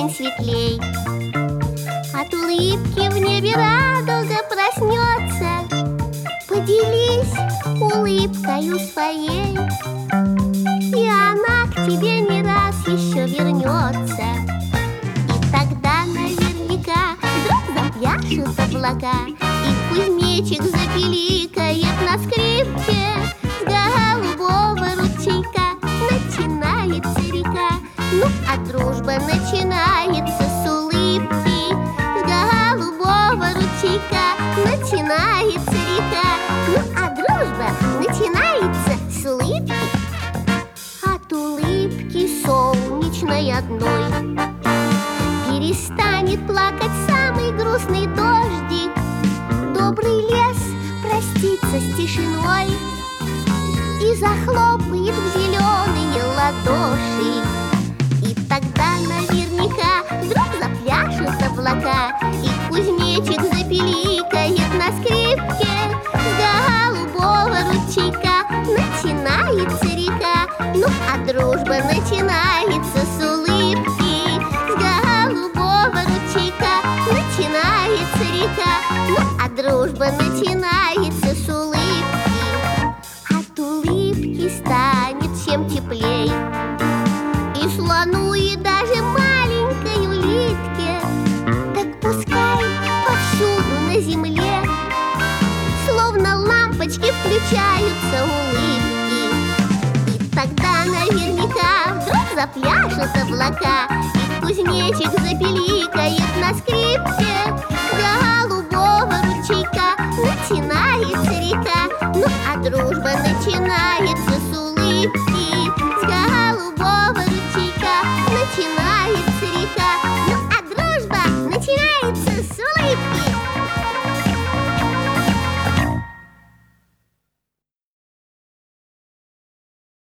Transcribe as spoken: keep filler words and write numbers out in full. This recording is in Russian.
день светлей. От улыбки в небе радуга проснется. Поделись улыбкою своей, и она к тебе не раз еще вернется. И тогда наверняка вдруг запляшут облака, и кузнечик запиликает на скрипке. С голубого ручейка начинается река, ну а дружба начинается с улыбки. С голубого ручейка начинается река, ну а дружба начинается с улыбки. От улыбки солнечной одной перестанет плакать самый грустный дождик. Добрый лес простится с тишиной и захлопает в зеленые ладоши. И тогда наверняка вдруг запляшут облака, и кузнечик запиликает на скрипке. С голубого ручейка начинается река, ну а дружба начинается с улыбки. С голубого ручейка начинается река, ну а дружба начинается с улыбки. От улыбки станет всем теплей, и слону, и даже маленькой улитке. Так пускай повсюду на земле словно лампочки включаются улыбки. И тогда наверняка вдруг запляшут облака, и кузнечик запиликает на скрипке.